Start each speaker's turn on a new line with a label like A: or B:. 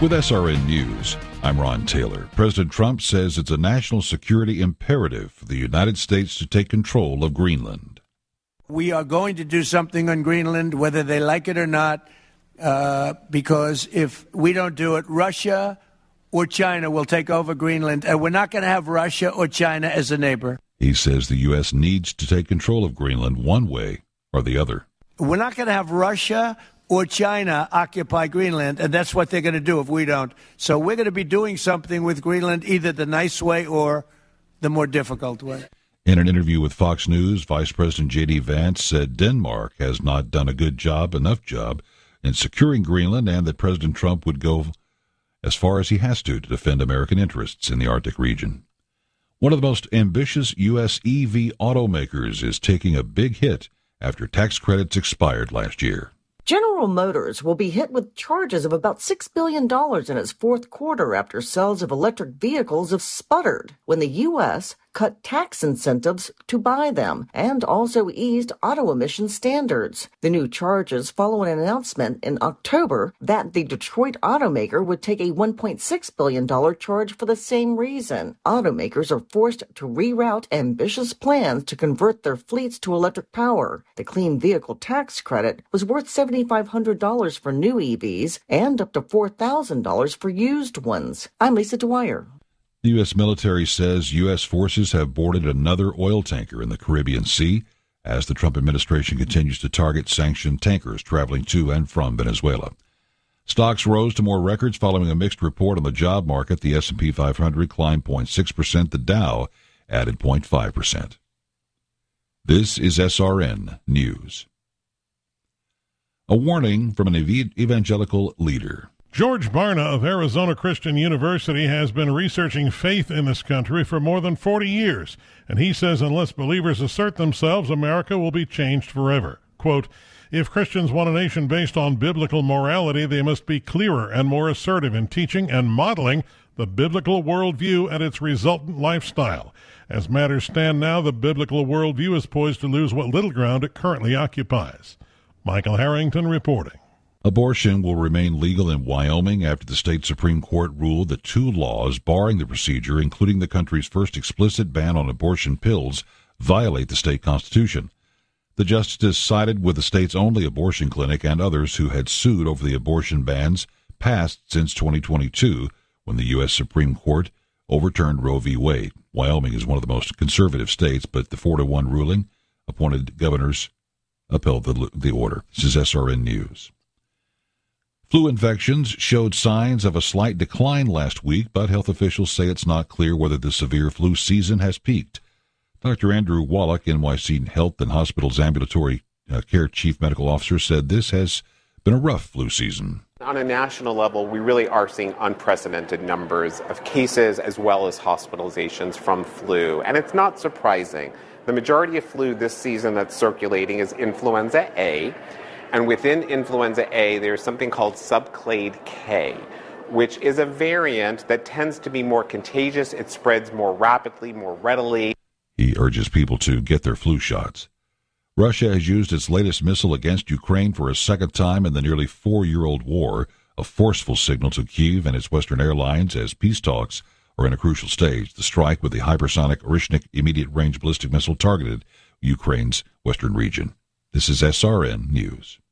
A: With SRN News, I'm Ron Taylor. President Trump says it's a national security imperative for the United States to take control of Greenland.
B: We are going to do something on Greenland, whether they like it or not, because if we don't do it, Russia or China will take over Greenland, and we're not going to have Russia or China as a neighbor.
A: He says the U.S. needs to take control of Greenland one way or the other.
B: We're not going to have Russia or China occupy Greenland, and that's what they're going to do if we don't. So we're going to be doing something with Greenland, either the nice way or the more difficult way.
A: In an interview with Fox News, Vice President J.D. Vance said Denmark has not done a good job, enough job, in securing Greenland, and that President Trump would go as far as he has to defend American interests in the Arctic region. One of the most ambitious U.S. EV automakers is taking a big hit after tax credits expired last year.
C: General Motors will be hit with charges of about $6 billion in its fourth quarter after sales of electric vehicles have sputtered when the U.S. cut tax incentives to buy them and also eased auto emission standards. The new charges follow an announcement in October that the Detroit automaker would take a $1.6 billion charge for the same reason. Automakers are forced to reroute ambitious plans to convert their fleets to electric power. The clean vehicle tax credit was worth $7,500 for new EVs and up to $4,000 for used ones. I'm Lisa Dwyer.
A: The U.S. military says U.S. forces have boarded another oil tanker in the Caribbean Sea as the Trump administration continues to target sanctioned tankers traveling to and from Venezuela. Stocks rose to more records following a mixed report on the job market. The S&P 500 climbed 0.6%. The Dow added 0.5%. This is SRN News. A warning from an evangelical leader.
D: George Barna of Arizona Christian University has been researching faith in this country for more than 40 years, and he says unless believers assert themselves, America will be changed forever. Quote, if Christians want a nation based on biblical morality, they must be clearer and more assertive in teaching and modeling the biblical worldview and its resultant lifestyle. As matters stand now, the biblical worldview is poised to lose what little ground it currently occupies. Michael Harrington reporting.
A: Abortion will remain legal in Wyoming after the state Supreme Court ruled that two laws barring the procedure, including the country's first explicit ban on abortion pills, violate the state constitution. The justice sided with the state's only abortion clinic and others who had sued over the abortion bans passed since 2022, when the U.S. Supreme Court overturned Roe v. Wade. Wyoming is one of the most conservative states, but the 4-1 ruling appointed governors upheld the order. This is SRN News. Flu infections showed signs of a slight decline last week, but health officials say it's not clear whether the severe flu season has peaked. Dr. Andrew Wallach, NYC Health and Hospitals Ambulatory Care Chief Medical Officer, said this has been a rough flu season.
E: On a national level, we really are seeing unprecedented numbers of cases as well as hospitalizations from flu, and it's not surprising. The majority of flu this season that's circulating is influenza A. And within influenza A, there's something called subclade K, which is a variant that tends to be more contagious. It spreads more rapidly, more readily.
A: He urges people to get their flu shots. Russia has used its latest missile against Ukraine for a second time in the nearly 4-year-old war, a forceful signal to Kyiv and its Western airlines as peace talks are in a crucial stage. The strike with the hypersonic Orishnik immediate-range ballistic missile targeted Ukraine's western region. This is SRN News.